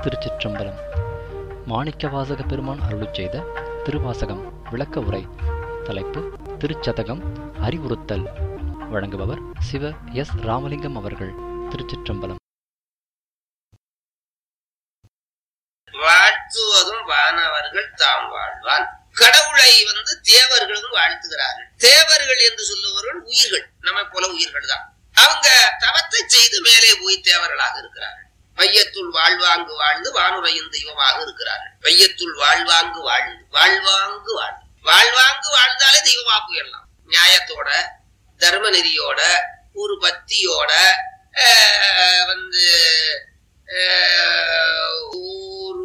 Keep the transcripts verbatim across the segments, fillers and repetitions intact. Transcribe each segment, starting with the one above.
திருச்சிற்றம்பலம். மாணிக்கவாசக பெருமான் அருளிச் செய்த திருவாசகம் விளக்க உரை. தலைப்பு திருச்சதகம் அறிவுறுத்தல். வழங்குபவர் சிவ எஸ் ராமலிங்கம் அவர்கள். திருச்சிற்றம்பலம். வாழ்த்துவதும் வானவர்கள் தாம் வாழ்வான். கடவுளை வந்து தேவர்களும் வாழ்த்துகிறார்கள். தேவர்கள் என்று சொல்லுவவர்கள் உயிர்கள், நம்மை போல உயிர்கள் தான். அவங்க தவத்தை செய்து மேலே போய் தேவர்களாக இருக்கிறார்கள். வையத்துள் வாழ்வாங்கு வாழ்ந்து வானுரையும் தெய்வமாக இருக்கிறார்கள். வையத்துள் வாழ்வாங்கு வாழ்ந்து வாழ்வாங்கு வாழ்ந்து வாழ்வாங்கு வாழ்ந்தாலே தெய்வமா போயிடலாம். நியாயத்தோட, தர்ம நெறியோட, ஒரு பக்தியோட, வந்து ஒரு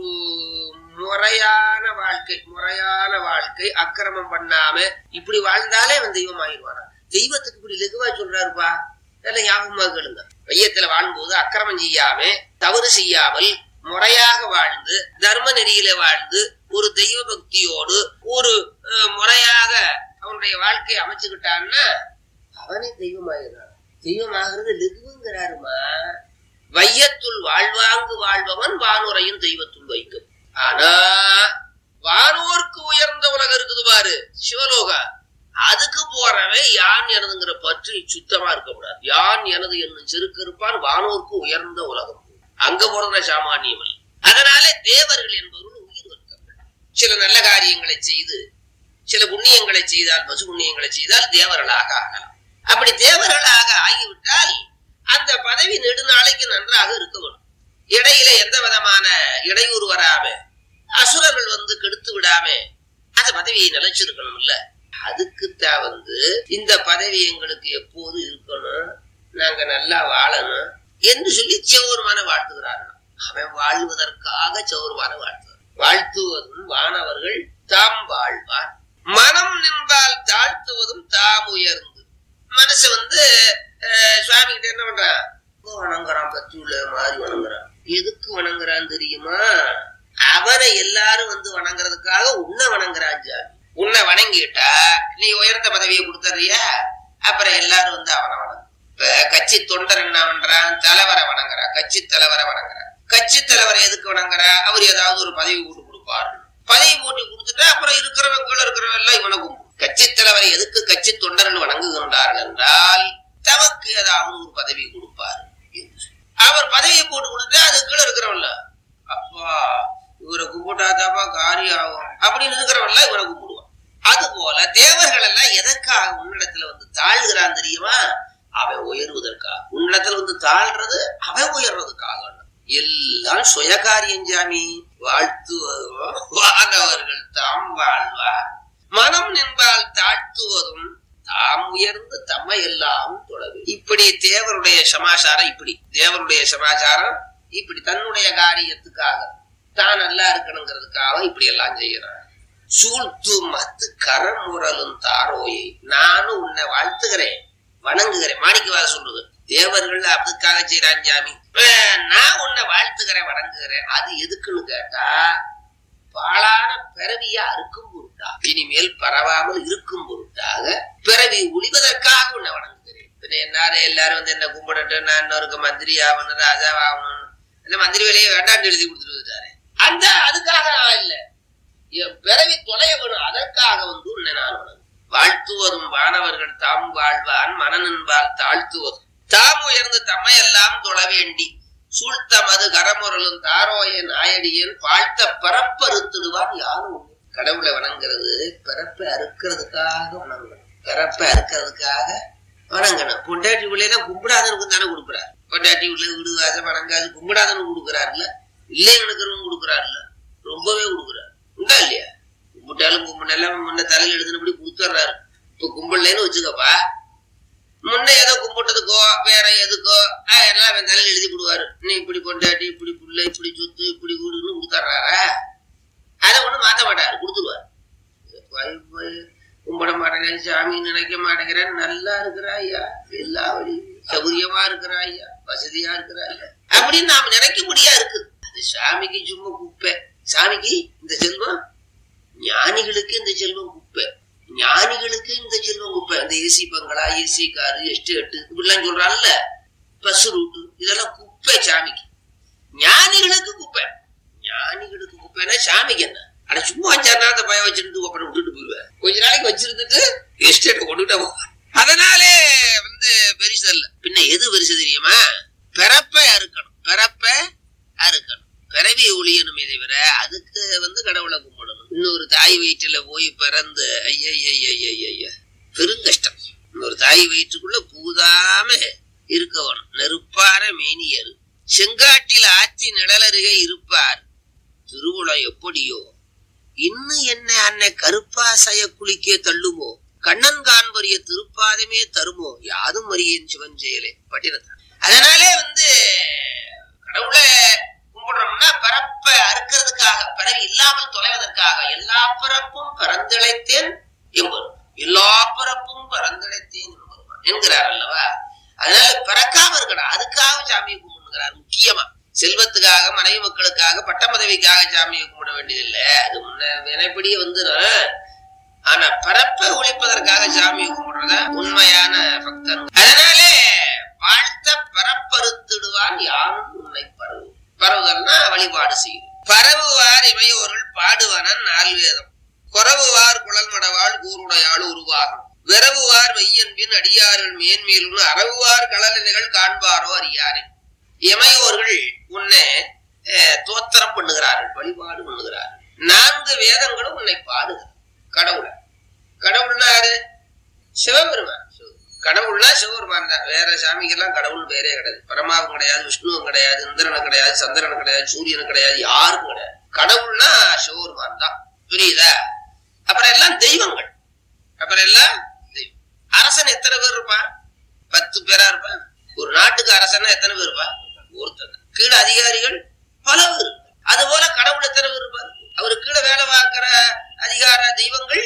முறையான வாழ்க்கை முறையான வாழ்க்கை அக்கிரமம் பண்ணாம இப்படி வாழ்ந்தாலே அவன் தெய்வம் ஆயிடுவானா? தெய்வத்துக்கு இப்படி லெகுவா சொல்றாருப்பா, நல்ல ஞாபகமா கேளுங்க. வையத்துல வாழும்போது அக்கிரமம் செய்யாம, தவறு செய்யாமல், முறையாக வாழ்ந்து, தர்ம நெறியில வாழ்ந்து, ஒரு தெய்வ பக்தியோடு ஒரு முறையாக அவனுடைய வாழ்க்கையை அமைச்சுக்கிட்டான்னா அவனே தெய்வமாயிடுறான். தெய்வமாகிறது லெகுங்கிறாருமா. வையத்துள் வாழ்வாங்கு வாழ்பவன் வானுரையும் தெய்வத்துள் வைக்கும். ஆனா வானோருக்கு உயர்ந்த உலகம் இருக்குது பாரு, சிவலோகா. அதுக்கு போறவன் யான் எனதுங்கிற பற்றி சுத்தமா இருக்கக்கூடாது. யான் எனது என்னும் செருக்கு இருப்பான். வானோருக்கு உயர்ந்த உலகம், அங்க போறத சாமானியம் அல்ல. அதனாலே தேவர்கள் என்பவர்கள் உயிர் வர்க்கங்கள். சில நல்ல காரியங்களை செய்து, சில புண்ணியங்களை செய்தால், பசு புண்ணியங்களை செய்தால் தேவர்களாக ஆகலாம். அப்படி தேவர்களாக ஆகிவிட்டால் அந்த பதவி நெடுநாளைக்கு நன்றாக இருக்க வேண்டும். இடையில எந்த விதமான இடையூறு வராம, அசுரர்கள் வந்து கெடுத்து விடாம அந்த பதவியை நிலைச்சிருக்கணும். இல்ல, அதுக்குத்தான் வந்து இந்த பதவி எங்களுக்கு எப்போது இருக்கணும், நாங்க நல்லா வாழணும் என்று சொல்லி சௌர்மான வாழ்த்துகிறார்கள். அவன் வாழ்வதற்காக சௌர்மான வாழ்த்துவார். வாழ்த்துவதும் வானவர்கள் தாம் வாழ்வார். மனம் நின்றால் தாழ்த்துவதும் தாம் உயர்ந்து. மனசு வந்து சுவாமி கிட்ட என்ன பண்றான், வணங்குறான், பத்தி உள்ள மாதிரி வணங்குறான். எதுக்கு வணங்குறான்னு தெரியுமா? அவனை எல்லாரும் வந்து வணங்குறதுக்காக உன்னை வணங்குறான். சாமி உன்னை வணங்கிட்டா நீ உயர்ந்த பதவியை கொடுத்துறியா, அப்புறம் எல்லாரும் வந்து அவனை வணங்கு. இப்ப கட்சி தொண்டர் என்ன பண்றான், தலைவரை வணங்குறான், கட்சி தலைவரை வணங்குறான். கட்சி தலைவரை எதுக்கு வணங்குறா? அவர் ஏதாவது ஒரு பதவி போட்டு கொடுப்பாரு. பதவி போட்டு கொடுத்துட்டா அப்புறம் இருக்கிறவன் கீழே இருக்கிறவன் எல்லாம் இவனை கும்பிடும். கட்சி தலைவரை எதுக்கு கட்சி தொண்டர்கள் வணங்குகின்றார்கள் என்றால் தமக்கு ஏதாவது ஒரு பதவி கொடுப்பாரு. அவர் பதவியை போட்டு கொடுத்தா அது கீழே இருக்கிறவன்ல, அப்பா இவரை கும்பிட்டாதாப்பா காரியம் ஆகும் அப்படின்னு இருக்கிறவன்ல இவரை கும்பிடுவான். அது போல தேவர்கள் எல்லாம் எதற்காக உன்னிடத்துல வந்து தாழ்கிறான் தெரியுமா? அவன் உயர்வதற்காக. உன்னிடத்துல வந்து தாழ்றது அவன் உயர்றதுக்காக. எல்லாம் சுயகாரியம். சாமி வாழ்த்துவர்கள் தாம் வாழ்வார். மனம் நின்றால் தாழ்த்துவதும் தாம் உயர்ந்து தம்மை எல்லாம் தொடரும். இப்படி தேவருடைய சமாச்சாரம். இப்படி தேவருடைய சமாச்சாரம் இப்படி தன்னுடைய காரியத்துக்காக, தான் நல்லா இருக்கணுங்கிறதுக்காக இப்படி எல்லாம் செய்யறான். சூழ்த்து மத்து கரமுரலும் தாரோயை. நானும் உன்னை வாழ்த்துகிறேன், வணங்குகிறேன். மாணிக்கவாசகர் சொல்றது தேவர்கள் அதுக்காக செய்யறான். சாமி நான் உன்னை வாழ்த்துகிறேன், வணங்குகிறேன். அது எதுக்குன்னு கேட்டா, பாழான பிறவியா இருக்கும் பொருட்டா, இனிமேல் பரவாமல் இருக்கும் பொருட்டாக பிறவி ஒழிவதற்காக உன்னை வணங்குகிறேன். என்னாரு எல்லாரும் வந்து என்ன கும்பிடட்டு, நான் இன்னொருக்கு மந்திரி ஆகணும், ராஜா ஆகணும், இந்த மந்திரி வேலையை வேண்டாம்னு எழுதி கொடுத்துட்டு வந்துட்டாரு. அந்த அதுக்காக நான் இல்ல, என் பிறவி தொலைய வேணும், அதற்காக வந்து உன்னை நான் வணங்கு. வாழ்த்துவதும் வானவர்கள் தாம் வாழ்வான். மனநின்பால் தாழ்த்துவதும் தாம் உயர்ந்து தம்மையெல்லாம் தொழ வேண்டி சூழ்த்த மது கரமுரலும் தாரோயன் ஆயடியன் வாழ்த்த பிறப்ப அறுத்துடுவான். யாரும் கடவுளை வணங்குறது பிறப்பை அறுக்கிறதுக்காக வணங்கணும். பிறப்பை அறுக்கிறதுக்காக வணங்கணும். பொண்டாட்டி பிள்ளைலாம் கும்பிடாதனுக்கு தானே கொடுக்குறாரு. பொண்டாட்டி பிள்ளை விடுவாத வணங்காது கும்பிடாதனு கொடுக்குறாருல்ல, இல்லைங்களுக்கிறவங்க கொடுக்குறாருல்ல, ரொம்பவே கொடுக்குறாரு. உண்டா இல்லையா? கும்பிட்டாலும் கும்பிட்டாலும் முன்ன தலையில் எழுதுனபடி கொடுத்துட்றாரு. இப்ப கும்பிடலன்னு வச்சுக்கப்பா, முன்ன ஏதோ கும்பிட்டதுக்கோ வேற எதுக்கோ எல்லாம் தலையில் எழுதி கொடுவாரு. நீ இப்படி கொண்டாட்டி, இப்படி புள்ள, இப்படி சொத்து, இப்படி வீடுன்னு கொடுத்துட்றாரா? அதை ஒண்ணு மாத்த மாட்டாரு, கொடுத்துருவாரு. கும்பிட மாட்டேங்கிறேன், சாமி நினைக்க மாட்டேங்கிறேன், நல்லா இருக்கிறாய்யா, எல்லா வழி சௌகரியமா இருக்கிறாய்யா, வசதியா இருக்கிறாய்யா அப்படின்னு நாம நினைக்க முடியா இருக்கு. அது சாமிக்கு சும்மா குப்பை. சாமிக்கு இந்த செல்வம், ஞானிகளுக்கு இந்த செல்வம் குப்பை. ஞானிகளுக்கு இந்த செல்வம் குப்பை. அந்த ஏசி பங்களா, ஏசி காரு, எஸ்டேட்டு இப்படிலாம் சொல்றாங்கல்ல, பஸ் ரூட்டு, இதெல்லாம் குப்பை சாமிக்கு. ஞானிகளுக்கு குப்பை. சாமிக்கு என்ன? ஆனா சும்மா வச்சாருன்னா அந்த பய வச்சிருந்து அப்புறம் விட்டுட்டு போயிருவேன். கொஞ்ச நாளைக்கு வச்சிருந்துட்டு எஸ்டேட் கொண்டுட்டா போ. அதனாலே வந்து பெருசு இல்ல. பின்ன எது பெருசு தெரியுமா? பிறப்ப அறுக்கணும், பிறப்ப அறுக்கணும், பிறவி ஒளியணுமே தவிர அதுக்கு வந்து கடவுளை கும்பிடணும். இன்னொரு தாய் வயிற்றுல போய் பிறந்து ஐய ஐய பெருங்கஷ்டம். இன்னொரு தாய் வயிற்றுக்குள்ள பூதாம இருக்கவனும். நெருப்பார மேனியரு செங்காட்டில் ஆற்றி நிழலருகே இருப்பார். திருவுளம் எப்படியோ இன்னும் என்ன அன்னை கருப்பாசைய குளிக்க தள்ளுமோ, கண்ணன் காண்பரிய திருப்பாதமே தருமோ, யாதும் அறியேன் சிவன் செயலே பட்டினத்தான். அதனாலே வந்து கடவுளை கும்பிடுறோம்னா பரப்ப அறுக்கிறதுக்காக, பிறகு இல்லாமல் தொலைவதற்காக. எல்லா பிறப்பும் பறந்திழைத்தேன் என்பது, எல்லா பிறப்பும் பறந்திழைத்தேன் என்கிறார் அல்லவா. அதனால பிறக்காம இருக்கணும், அதுக்காக சாமியை கும்பிடுகிறார். முக்கியமா செல்வத்துக்காக, மனைவி மக்களுக்காக, பட்ட பதவிக்காக சாமியை கும்பிட வேண்டியதில்லை. அது முன்ன வினைப்படியே வந்துடும். ஆனா பரப்ப ஒழிப்பதற்காக சாமியை கும்பிடுறத உண்மையான பக்தன். அதனாலே வாழ்த்த பரப்பறுத்திடுவான் யாரும் உன்னை பரவு. பரவுதல்னா வழிபாடு செய்யும். பரவுவார் இமையோர்கள் பாடுவனன் நால்வேதம், குறவுவார் குழல் மடவாள் கூருடையாள் உருவாகும், விரவுவார் மெய்யன்பின் அடியார்கள் மேன்மேலும் அறவுவார் களலினைகள் காண்பாரோ அறியாரே. இமையோர்கள் உன்னை தோத்திரம் பண்ணுகிறார்கள், வழிபாடு பண்ணுகிறார்கள். நான்கு வேதங்களும் உன்னை பாடுகிறார். கடவுளை, கடவுள்னா யாரு? சிவபெருமான். கடவுள்னா சிவபெருமான் தான். வேற சாமிக்கெல்லாம் கடவுள் வேறே கிடையாது. பரமாவும் கிடையாது, விஷ்ணுவும் கிடையாது, இந்திரனும் கிடையாது, சந்திரனும் கிடையாது, சூரியனும் கிடையாது, யாருக்கும் கிடையாது. கடவுள்னா சிவபெருமான் தான். புரியுதா? அப்புறம் எல்லாம் தெய்வங்கள். அப்புறம் எல்லாம் தெய்வம். அரசன் எத்தனை பேர் இருப்பான்? பத்து பேரா இருப்பான். ஒரு நாட்டுக்கு அரசனா எத்தனை பேர் இருப்பா? ஒருத்தர். கீழே அதிகாரிகள் பல பேர். அது போல கடவுள் எத்தனை பேர் இருப்பார்? அவரு கீழே வேலை பார்க்கிற அதிகார தெய்வங்கள்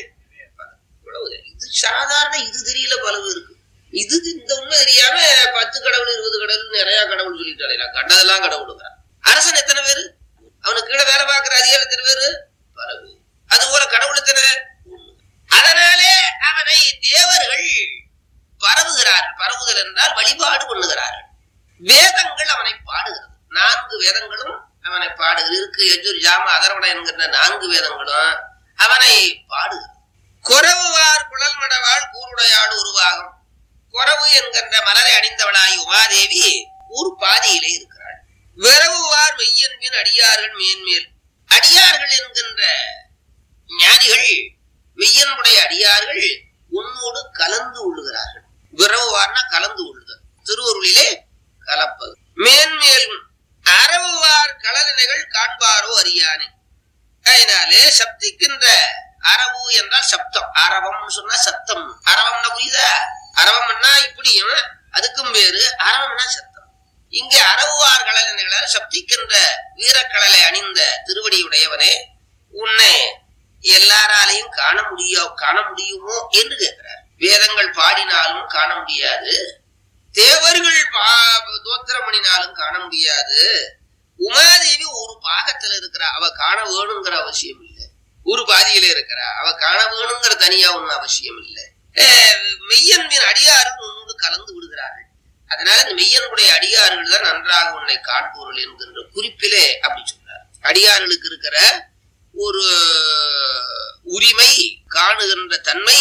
இது சாதாரண. இது தெரியல, பல பேருக்கு இது இந்த உண்மை தெரியாம பத்து கடவுள் இருபது கடவுள் நிறைய கடவுள் சொல்லிட்டாலே கண்டதெல்லாம் கடவுளுங்க. அரசன் எத்தனை பேரு? அவனுக்கு கீழே வேலை பார்க்கிற அதிகாரம் எத்தனை பேரு? பல பேர். அது போல கடவுள் எத்தனை? அதனாலே அவனை தேவர்கள் பரவுகிறார்கள். பரவுதல் என்றால் வழிபாடு பண்ணுகிறார்கள். வேதங்கள் அவனை பாடுகிறது. நான்கு வேதங்களும் அவனை பாடுகிறது. இருக்கு எஜுர் ஜாம அதர்வண என்கிற நான்கு வேதங்களும் அவனை பாடுகிறது. குறவுவார் குழல் மடவாள் கூருடையாள் உருவாகும். குறவு என்கின்ற மலரை அணிந்தவளாய் உமாதேவி ஊர் பாதியிலே இருக்கிறாள். விரவுவார் மெய்யன்பின் அடியார்கள் மேன்மேல். அடியார்கள் என்கின்ற ஞானிகள், மெய்யனுடைய அடியார்கள் உன்னோடு கலந்து உள்ளுகிறார்கள். விரவுவார்னா கலந்து உள்ளுதல், திருவருளிலே கலப்பது. மேன்மேலும் அறவுவார் களலினைகள் காண்பாரோ அறியானே. அதனாலே சப்திக்கின்ற அரவு என்றால் சப்தம். அரவம் சொன்னா சப்தம். அரவம்னா புரியுதா? அரவம்னா இப்படியும் அதுக்கும் வேறு. அரவம்னா சப்தம். இங்கே அரவுவார் களலினைகளால் சப்திக்கின்ற வீரக்கடலை அணிந்த திருவடியுடையவனே, உன்னை எல்லாராலையும் காண முடியோ காண முடியுமோ என்று கேட்கிறார். வேதங்கள் பாடினாலும் காண முடியாது, தேவர்கள் தோத்திரம் பண்ணினாலும் காண முடியாது. உமாதேவி ஒரு பாகத்துல இருக்கிறா, அவ காண வேணுங்கிற அவசியம் இல்லை. ஒரு பாதியில இருக்கிறா, அவ காண வேணுங்கிற தனியா ஒண்ணு அவசியம் இல்லை. மெய்யன்பின் அடியார்கள் உன்னோடு கலந்து விடுகிறார்கள். அதனால இந்த மெய்யனுடைய அடியார்கள் தான் நன்றாக உன்னை காண்போர்கள் என்கின்ற குறிப்பிலே அப்படி சொல்றார். அடியார்களுக்கு இருக்கிற ஒரு உரிமை, காணுகின்ற தன்மை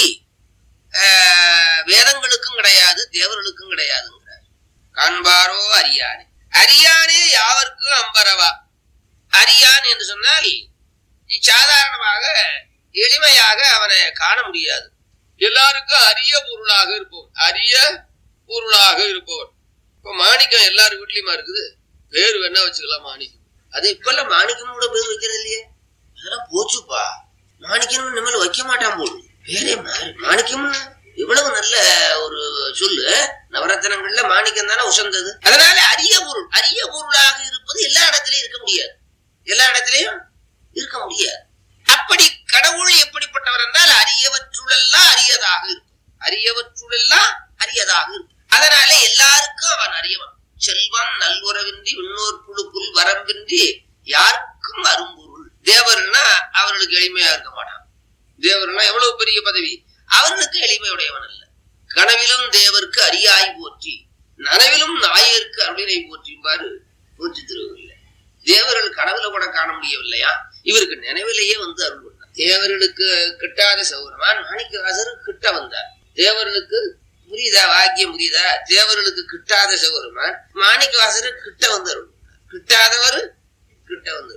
வேதங்களுக்கும் கிடையாது, தேவர்களுக்கும் கிடையாதுங்கிறார். காண்பாரோ அறியானே. அறியானே யாவருக்கும் அம்பரவா. அறியான் என்று சொன்னால் சாதாரணமாக எளிமையாக அவனை காண முடியாது. எல்லாருக்கும் அரிய பொருளாக இருப்பவன், அரிய பொருளாக இருப்பவன். இப்ப மாணிக்கம் எல்லாரு வீட்லயுமா இருக்குது. பேரு வேணா வச்சுக்கலாம் மாணிக்கம். அது இப்ப எல்லாம் மாணிக்கம் கூட பேர் வைக்கிறது இல்லையே. அதெல்லாம் போச்சுப்பா. மாணிக்கம் இனிமேல் வைக்க மாட்டான் போது. பேரே மாறி. மாணிக்கம் இவ்வளவு நல்ல ஒரு சொல்லு. நவரத்தனங்கள்ல மாணிக்கம் தானே உசந்தது. அதனால அரிய பொருள், அரிய பொருளாக இருப்பது எல்லா இடத்திலையும் இருக்க முடியாது. எல்லா இடத்திலையும் இருக்க முடியாது. அப்படி கடவுள் எப்படிப்பட்டவர் என்றால் அரியவற்றுள்ளெல்லாம் அரியதாக இருக்கும். அரியவற்றுள்ளெல்லாம் அரியதாக இருக்கும். அதனால எல்லாருக்கும் அவன் அறியவன். செல்வன் நல்வுறவின்றி இன்னொரு புழுக்குள் வரம்பின்றி யாருக்கும் அரும்பொருள். தேவர்னா அவர்களுக்கு எளிமையா இருக்க மாட்டான். தேவர்னா எவ்வளவு பெரிய பதவி, அவர்களுக்கு எளிமையுடையவன் அல்ல. கனவிலும் தேவருக்கு அரியாய் போற்றி, நனவிலும் நாயருக்கு அருளினை போற்றியும்பாரு போற்றி திருவள்ளுவர். தேவர்கள் கனவுல கூட காண முடியவில்லையா? இவருக்கு நினைவிலேயே வந்து அருள் பண்ணார். தேவர்களுக்கு கிட்டாத சிவபெருமான் மாணிக்கவாசருக்கு கிட்ட வந்தார். தேவர்களுக்கு புரியுதா? வாக்கியம் புரியுதா? தேவர்களுக்கு கிட்டாத சிவபெருமான் மாணிக்கவாசருக்கு கிட்ட வந்து அருள் பண்ணார். கிட்டாதவர் கிட்ட வந்து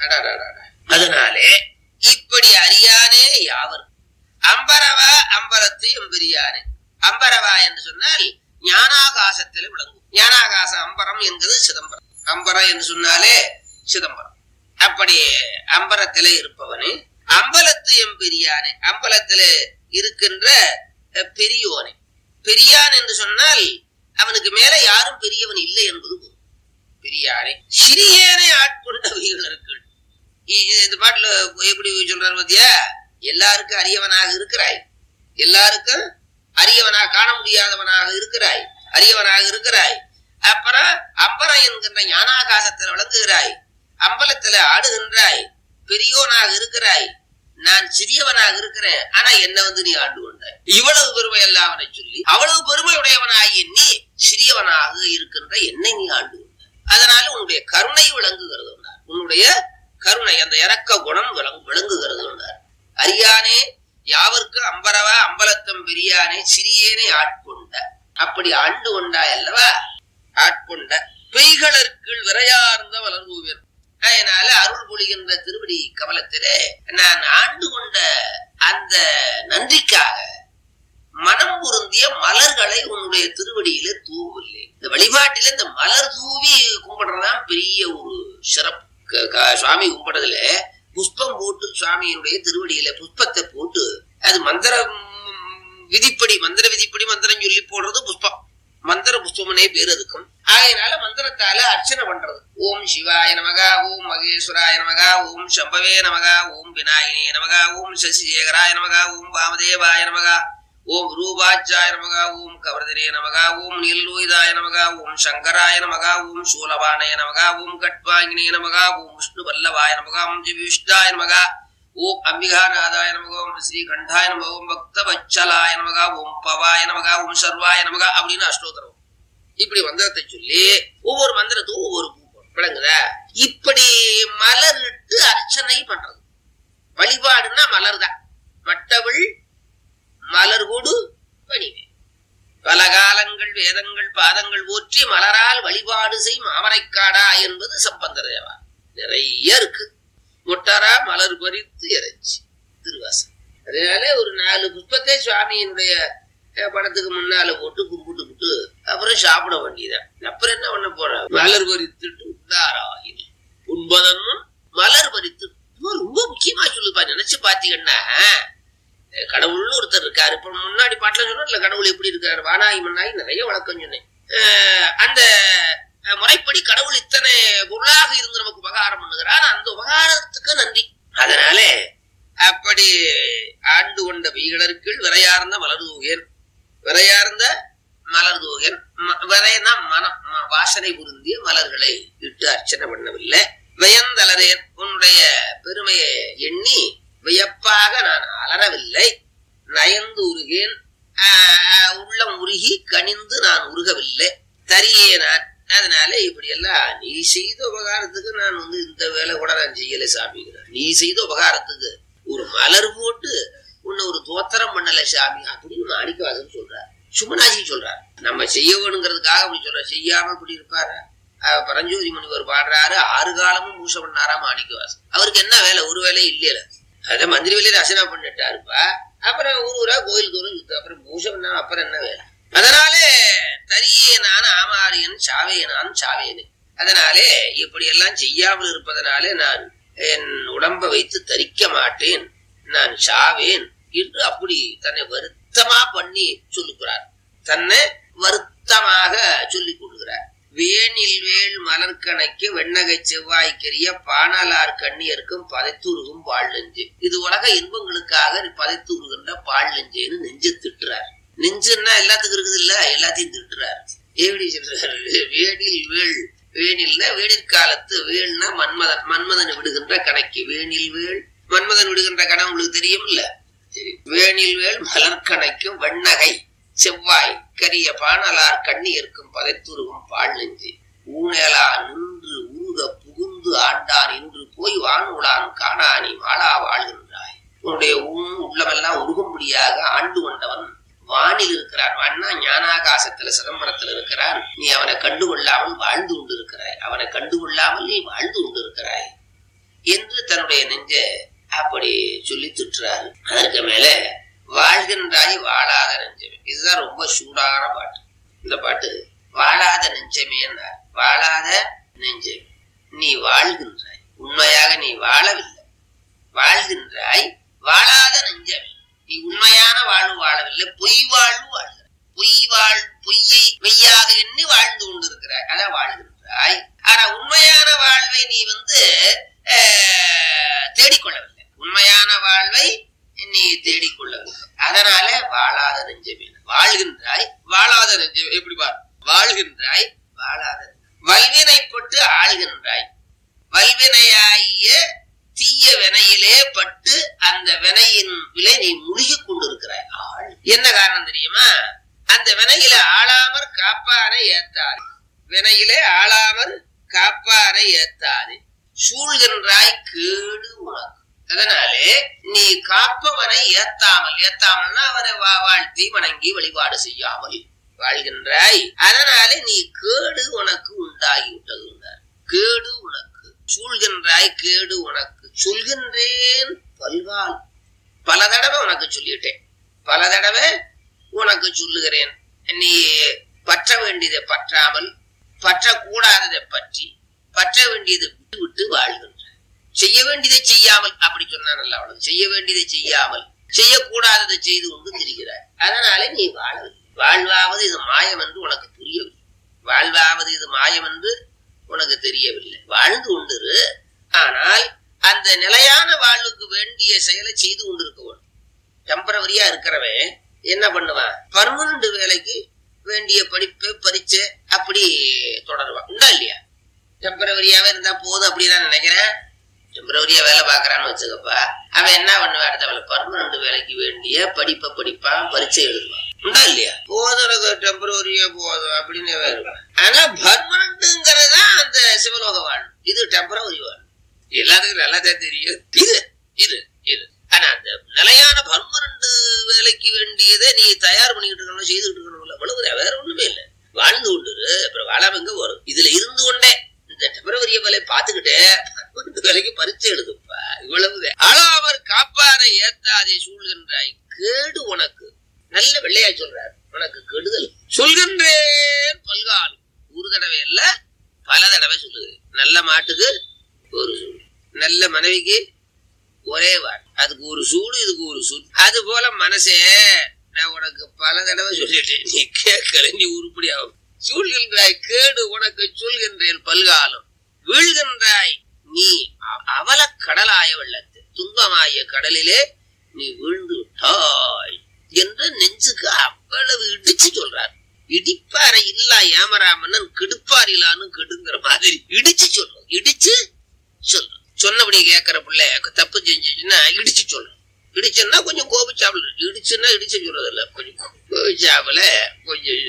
அதனாலே இப்படி அறியானே யாவர் அம்பரவா அம்பலத்து எம்பெரியானே. அம்பரவா என்று சொன்னால் ஞானாகாசத்திலே விளங்கும். ஞானாகாசம் அம்பரம் என்பது சிதம்பரம். அம்பரம் என்று சொன்னாலே சிதம்பரம். அப்படி அம்பரத்திலே இருப்பவனே அம்பலத்து எம்பெரியானே, அம்பலத்திலே இருக்கின்ற பெரியோனே. பெரியான் என்று சொன்னால் அவனுக்கு மேல யாரும் பெரியவன் இல்லை என்பது பெரியானே. சிறியேனை ஆட்கொண்ட வீரர்கள். இந்த பாட்டுல எப்படி சொல்றாரு பாத்தியா? எல்லாருக்கும் அரியவனாக இருக்கிறாய், எல்லாருக்கும் அரியவனாக காண முடியாதவனாக இருக்கிறாய், அரியவனாக இருக்கிறாய். அப்புறம் அம்பரம் என்கின்ற ஞானாகாசத்தில் விளங்குகிறாய், அம்பலத்துல ஆடுகின்றாய், பெரியோனாக இருக்கிறாய். நான் சிறியவனாக இருக்கிறேன், ஆனா என்ன வந்து நீ ஆண்டு கொண்டாய். இவ்வளவு பெருமை எல்லாம் அவனை சொல்லி அவ்வளவு பெருமையுடையவனாகி நீ சிறியவனாக இருக்கின்ற என்னை நீ ஆண்டு கொண்டாய். அதனால உன்னுடைய கருணை விளங்குகிறது. உன்னுடைய கருணை அந்த இரக்க குணம் விளங்குகிறது. அறியானே யாவர்க்கு அம்பரவா அம்பலத்தம் பெரியானே சிறியேனை ஆட்கொண்ட. அப்படி ஆண்டு கொண்டாய் அல்லவா? ஆட்கொண்ட பெய்களற்குள் விரையார்ந்த வளர்வுவேன். அதனால அருள் பொழிகின்ற திருவடி கமலத்திலே நான் ஆண்டு கொண்ட அந்த நன்றிக்காக மனம் பொருந்திய மலர்களை உன்னுடைய திருவடியில தூவவில்லை. இந்த வழிபாட்டில இந்த மலர் தூவி கும்பிடுறதுதான் பெரிய ஒரு சிறப்பு. சுவாமி கும்பிடுறதுல புஷ்பம் போட்டு சுவாமியினுடைய திருவடியில புஷ்பத்தை போட்டு அது மந்திர விதிப்படி மந்திர விதிப்படி மந்திரம் சொல்லி போடுறது புஷ்பம். மந்திர புஷ்பம்னே பேர் அதுக்கும். ஆகையினால மந்திரத்தால அர்ச்சனை பண்றது. ஓம் சிவாய நமகா, ஓம் மகேஸ்வராய நமகா, ஓம் சம்பவே நமகா, ஓம் விநாயகனே நமகா, ஓம் சசிசேகராய நமகா, ஓம் வாமதேவாய நமகா, ஓம் ரூபாச்சாய நமகா, ஓம் கவர்தனே நமகா, ஓம் நீலலோயிதாய நமகா, ஓம் சங்கராய நமகா, ஓம் சூலபானய நமகா, ஓம் கட்வாங்கினே நமகா, ஓம் விஷ்ணு வல்லவாய நமகா, ஓம் ஜிவிஷ்டாய நமகா, ஓம் அம்பிகாநாதாய நமகா, ஓம் ஸ்ரீகண்டாய நமகா, ஓம் பக்த வச்சலாய நமகா, ஓம் பவாய நமகா, ஓம் சர்வாய நமகா அப்படின்னு அஷ்டோத்தரம். இப்படி மந்திரத்தை சொல்லி ஒவ்வொரு மந்திரத்துக்கும் ஒவ்வொரு பூ விளங்குதா? இப்படி மலரிட்டு அர்ச்சனை பண்றது. வழிபாடுன்னா மலர் தான். மற்றவள் மலர் கொடு பணிவே. பல காலங்கள் வேதங்கள் பாதங்கள் போற்றி மலரால் வழிபாடு செய் மாமரைக்காடா என்பது சம்பந்தர் தேவா. நிறைய இருக்கு. முட்டரா மலர் பறித்து இறைச்சி திருவாசம். அதனால ஒரு நாலு புஷ்பத்தை சுவாமியினுடைய படத்துக்கு முன்னால போட்டு கும்பிட்டுக்கிட்டு அப்புறம் சாப்பிட வேண்டியதான். அப்புறம் என்ன பண்ண போற? மலர் பறித்துட்டு உண்டாராயில் உண்பதன் மலர் பறித்து. ரொம்ப முக்கியமா சொல்லுப்பா. நினைச்சு பாத்தீங்கன்னா கடவுள்னு ஒருத்தர் இருக்காரு. இப்ப முன்னாடி பாட்டுல சொன்ன கடவுள் எப்படி இருக்காரு? வானாகி மண்ணாகி நிறைய வழக்கம் சொன்னேன். அந்த முறைப்படி கடவுள் இத்தனை பொருளாக இருந்து நமக்கு உபகாரம் பண்ணுகிறார். அந்த உபகாரத்துக்கு நன்றி. அதனால அப்படி ஆண்டு கொண்ட வீகளர்கள் விரையார்ந்த மலர்தூகேன். விரையார்ந்த மலர்தூகேன் விரையனா மனம் வாசனை புரிந்திய மலர்களை இட்டு அர்ச்சனை பண்ணவில்லை. வியந்தளரேன் உன்னுடைய பெருமையை எண்ணி வியப்பாக நான் அலறவில்லை. நயந்து உருகேன் உள்ளம் உருகி கனிந்து நான் உருகவில்லை. தரியே நான். அதனால இப்படி எல்லாம் நீ செய்த உபகாரத்துக்கு நான் வந்து இந்த வேலை கூட நான் செய்யல சாமிங்கிறேன். நீ செய்த உபகாரத்துக்கு ஒரு மலர் போட்டு உன்னை ஒரு தோத்திரம் பண்ணல சாமி அப்படின்னு மாணிக்கவாசன் சொல்றாரு. சுமனாஜி சொல்றாரு. நம்ம செய்ய வேணுங்கிறதுக்காக அப்படி சொல்ற. செய்யாம இப்படி இருப்பாரு. பரஞ்சோதி முனிவர் பாடுறாரு. ஆறு காலமும் பூசை பண்ணாரா மாணிக்கவாசன். அவருக்கு என்ன வேலை? ஒரு வேலை இல்லையில. அத மந்திரி வேலையை ரசனா பண்ணிட்டாருப்பா. அப்புறம் ஊர் ஊரா கோயில் தோறும் சுத்து. அப்புறம் பூசை பண்ணா அப்புறம் என்ன வேலை? அதனாலே தரியே நான் ஆமாரியன் சாவையே நான் சாவேனே. அதனாலே இப்படி எல்லாம் செய்யாமல் இருப்பதனாலே நான் என் உடம்பை வைத்து தரிக்க மாட்டேன், நான் சாவேன் என்று அப்படி தன்னை வருத்தமா பண்ணி சொல்லுகிறார். தன்னை வருத்தமாக சொல்லிக் கொள்கிறார். வேணில் வேள் மலர்கணைக்கு வெண்ணகை செவ்வாய்க்கரிய பாணலார் கண்ணியர்க்கும் பதைத்துருகும் பால் நெஞ்சு. இது உலக இன்பங்களுக்காக பதைத்து உருகின்ற பால் நெஞ்சேன்னு நெஞ்சு திட்டுறார். நெஞ்சுன்னா எல்லாத்துக்கும் இருக்குது இல்ல, எல்லாத்தையும் திட்டுறாரு. எப்படி சொல்றாரு? வேணில் வேள். வேணில்ல வேணிற்காலத்து வேள்னா மன்மதன். மன்மதன் விடுகின்ற கணக்கு வேணில் வேள். மன்மதன் விடுகின்ற கணம் உங்களுக்கு தெரியும் இல்ல? வேணில் வேள் மலர்கணைக்கும் வெண்ணகை செவ்வாய் கரிய பாணலார் கண்ணியர்க்கும் பதைத்துருகும் பால் நெஞ்சு. ஊனேலா நின்று ஊக புகுந்து ஆண்டான் என்று போய் வானுலான் காணானி வாழா வாழ்கின்றாய். உன்னுடைய உன் உள்ளமெல்லாம் உருகும்படியாக ஆண்டு கொண்டவன் வானில் இருக்கிறான். வான்னா ஞானாகாசத்துல சிதம்பரத்தில் இருக்கிறான். நீ அவனை கண்டுகொள்ளாமல் வாழ்ந்து கொண்டு இருக்கிறாய். அவனை கண்டுகொள்ளாமல் நீ வாழ்ந்து கொண்டு இருக்கிறாய் என்று தன்னுடைய நெஞ்ச அப்படி சொல்லி திட்டுறாரு. அதற்கு மேல வாழ்கின்றாய் வாழாத நெஞ்சமே, இதுதான் ரொம்ப சூடான பாட்டு. இந்த பாட்டு வாழாத நெஞ்சமே என்றார். வாழாத நெஞ்சமே, நீ வாழ்கின்றாய், உண்மையாக நீ வாழவில்லை. வாழ்கின்றாய் வாழாத நெஞ்சமே, நீ உண்மையான வாழ்வு வாழவில்லை, பொய் வாழ்வு வாழ்கிறாய். பொய் வாழ் பொய்யை மெய்யாக எண்ணி வாழ்ந்து கொண்டிருக்கிறாய், அதான் வாழ்கின்றாய். ஆனா உண்மையான வாழ்வை நீ வந்து தேடிக்கொள்ளவில்லை. உண்மையான வாழ்வை நீ தேடிக்கொள்ளவில்லை. அதனால வாழாத நெஞ்சமே, வாழ்கின்றாய் வாழாத நெஞ்சமே. எப்படி பார், வாழ்கின்றாய் வாழாத, வல்வினைப்பட்டு ஆள்கின்றாய். வல்வினையாகிய தீய வினையிலே பட்டு அந்த வினையின் விலை நீ முழுகி கொண்டிருக்கிறாய். ஆள் என்ன காரணம் தெரியுமா? அந்த வினையில ஆளாமற் காப்பானை ஏத்தாது. வினையிலே ஆளாமற் காப்பானை ஏத்தாது. சூழ்கின்றாய் கேடு உனக்கு. அதனாலே நீ காப்பவனை ஏத்தாமல், ஏத்தாமல்னா அவனை வாழ்த்தி வணங்கி வழிபாடு செய்யாமல் வாழ்கின்றாய். அதனாலே நீ கேடு உனக்கு உண்டாகிவிட்டது. கேடு உனக்கு, சூழ்கின்றாய் கேடு உனக்கு. சொல்கின்றேன் பல்வால், பல தடவை உனக்கு சொல்லிட்டேன், பல தடவை உனக்கு சொல்லுகிறேன். நீ பற்ற வேண்டியதை பற்றாமல், பற்றக்கூடாததை பற்றி, பற்ற வேண்டியதை விட்டு விட்டு வாழ்கின்ற, செய்ய வேண்டியதை செய்யாமல், அப்படி சொன்னா நல்லா அவ்வளவு, செய்ய வேண்டியதை செய்யாமல் செய்யக்கூடாததை செய்து கொண்டு திரிகிறாய். அதனாலே நீ வாழவில்லை. வாழ்வாவது இது மாயம் என்று உனக்கு புரியவில்லை. வாழ்வாவது இது மாயம் என்று உனக்கு தெரியவில்லை. வாழ்ந்து கொண்டிரு. ஆனால் அந்த நிலையான வாழ்வுக்கு வேண்டிய செயலை செய்து கொண்டிருக்க வேண்டும். டெம்பரவரியா இருக்கிறவன் என்ன பண்ணுவான்? பர்மனண்ட் வேலைக்கு வேண்டிய படிப்பு பரீட்சை அப்படி தொடருவான். உண்டா இல்லையா? டெம்பரவரியாவே இருந்தா போதும் அப்படிதான் நினைக்கிறேன். டெம்பரவரியா வேலை பாக்குறான்னு வச்சுக்கப்பா, அவன் என்ன பண்ணுவான்? அடுத்த வேலை பர்மனண்ட் வேலைக்கு வேண்டிய படிப்பை படிப்பான், பரீட்சை எழுதுவான். உண்டா இல்லையா? போதும் டெம்பரவரியா போதும் அப்படின்னு இருப்பான். ஆனா பர்மனண்ட்ங்கிறதா அந்த சிவலோக வாழ்வு. இது டெம்பரவரி வாழ்வு. எல்லாத்துக்கும் நல்லாதான் தெரியும். இது இது இது ஆனா அந்த நிலையான பர்மனண்ட் வேலைக்கு வேண்டியதை நீ தயார் பண்ணிக்கிட்டு இருக்கணும், செய்துகிட்டு இருக்கணும். அவ்வளவுதான், வேற ஒண்ணுமே இல்லை. வாழ்ந்து கொண்டு அப்புறம் வாழாம எங்க வரும்? இதுல இருந்து கொண்டே இந்த டெம்பரவரிய வேலையை பார்த்துக்கிட்டே பர்மனண்ட் வேலைக்கு பரீட்சை எழுதுப்பா. இவ்வளவுதான். ஆளாவர் காப்பாரை ஏத்தாதே சூழ்கின்றாய் கேடு உனக்கு. நல்ல வெள்ளையா சொல்றாரு, உனக்கு கெடுதல். சொல்கின்றேன் பல்கால், ஒரு தடவை இல்ல பல தடவை சொல்லுகிறேன். நல்ல மாட்டுக்கு ஒரு சூடு, நல்ல மனைவிக்கு ஒரே வாட், அதுக்கு ஒரு சூடு, இதுக்கு ஒரு சூடு. அது போல மனசே நான் உனக்கு பல தடவை சொல்லிட்டேன், நீ கேட்கல, நீ உருப்படியாகும். சூழ்கின்றாய் கேடு உனக்கு சொல்கின்றேன் பல்காலம். வீழ்கின்றாய் நீ அவல கடலாய வெள்ளத்தில், துன்பமாய கடலிலே நீ வீழ்ந்து விட்டாய் என்று நெஞ்சுக்கு அவ்வளவு இடிச்சு சொல்றார். இடிப்பாறை இல்லா ஏமராமன்னன் கெடுப்பார் இல்லான்னு கெடுங்கிற மாதிரி இடிச்சு சொல்றோம். இடிச்சு சொல்றோம். சொன்னபடி கேட்கிற பிள்ளை தப்பு செஞ்சுச்சுன்னா இடிச்சு சொல்றோம். இடிச்சுன்னா கொஞ்சம் கோபிச்சாப்புல, இடிச்சுன்னா இடிச்சு சொல்றது இல்ல, கொஞ்சம் கோபிச்சாப்புல கொஞ்சம்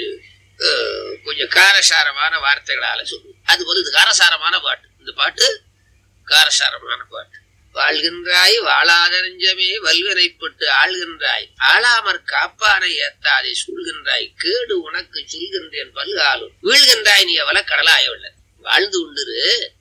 கொஞ்சம் காரசாரமான வார்த்தைகளால சொல்லுவோம். அது போல இது காரசாரமான பாட்டு. இந்த பாட்டு காரசாரமான பாட்டு. வாழ்கின்றாய் வாழாத நெஞ்சமே வல்வினைப்பட்டு ஆள்கின்றாய். ஆளாமற் காப்பானை ஏத்தாதே சூழ்கின்றாய் கேடு உனக்கு சொல்கின்றேன் பல்காலும். வீழ்கின்றாய் நீ அவள கடலாயவில்ல. வாழ்ந்து கொண்டிரு.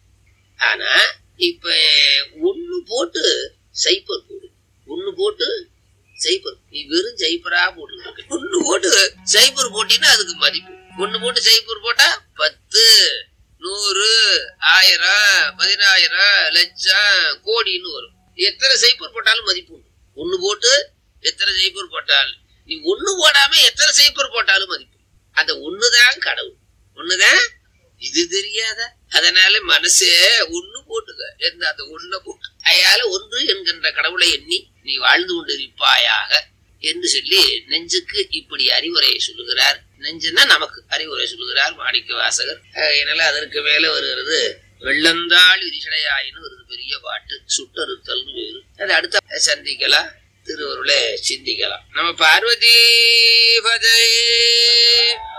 ஆனா இப்ப ஒண்ணு போட்டு சைப்பர் போடு, ஒண்ணு போட்டு சைப்பர். நீ வெறும் சைப்பரா போட்டு இருக்க. ஒண்ணு போட்டு சைப்பர் போட்டீங்கன்னா அதுக்கு மதிப்பு. ஒண்ணு போட்டு சைப்பர் போட்டா பத்து, நூறு, ஆயிரம், பதினாயிரம், லட்சம், கோடின்னு வரும். எத்தனை சைப்பர் போட்டாலும் மதிப்பு உண்டு. ஒண்ணு போட்டு எத்தனை சைப்பர் போட்டாலும், நீ ஒண்ணு போடாம எத்தனை சைப்பர் போட்டாலும் மதிப்பு. அந்த ஒண்ணுதான் கடவுள், ஒண்ணுதான். இது தெரியாத? அதனால மனசே ஒண்ணு போட்டுக்க, எந்த அந்த ஒண்ண போட்டு அயால ஒன்று என்கின்ற கடவுளை எண்ணி நீ வாழ்ந்து கொண்டிருப்பாயாக என்று சொல்லி நெஞ்சுக்கு இப்படி அறிவுரையை சொல்லுகிறார். நெஞ்சுன்னா நமக்கு அறிவுரை சொல்லுகிறார் மாணிக்க வாசகர். என்னால அதற்கு மேல வருகிறது வெள்ளந்தாள் விரிசடையாயின்னு ஒரு பெரிய பாட்டு, சுட்டறுத்தல்னு வேறு. அது அடுத்த சந்திக்கலாம், திருவருளை சிந்திக்கலாம். நம்ம பார்வதி பதை